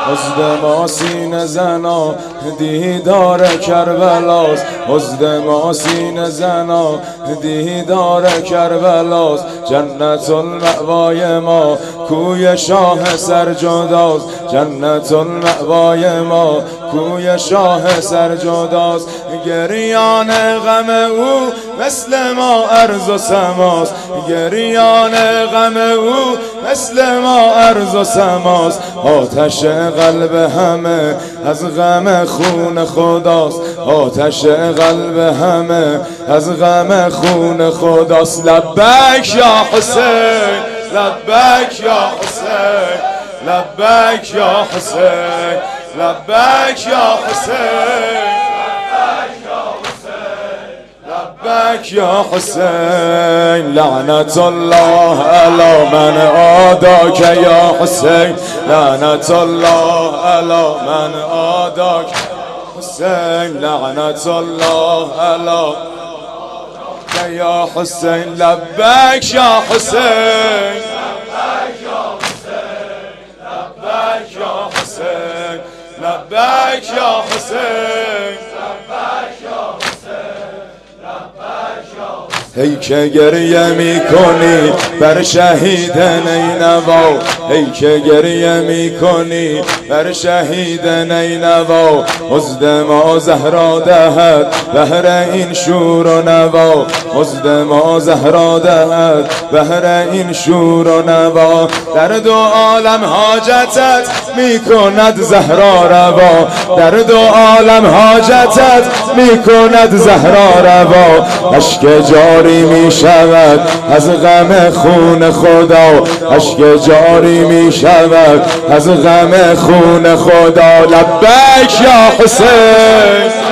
حزد ما سینه زنا دیدار کربلاست، حزد ما سینه زنا دیدار کربلاست. جنت المأوای ما کوی شاه سرجداست، جنت المأوای ما کوی شاه سرجداست. گریان غم او مثل ما ارض و سماست، گریان غم او مثل ما ارض و سماست. آتش قلب همه از غم خون خداست، آتش قلب همه از غم خون خداست. لبک یا حسین، لبک یا حسین، لبک یا حسین، لبک یا حسین، لبک یا حسین. لعنت الله علی من عاداک یا حسین، لعنت الله علی من عاداک حسین، لعنت الله علی یا حسین. لبک یا حسین، لبک یا حسین، لبک یا حسین، لبک یا حسین. ای که گریه می کنی بر شهید نینوا، ای که گریه می کنی بر شهید نینوا. حزد ما زهرا دهد بهر این شور و نوا، حزد ما زهرا دهد بهر این شور و نوا. در دو عالم حاجتت می کند زهرا روا، در دو عالم حاجتت می کند زهرا روا. اشک جاری می شود از غم خون خدا، اشک جاری می شود از غم خون خدا. لبک یا حسین.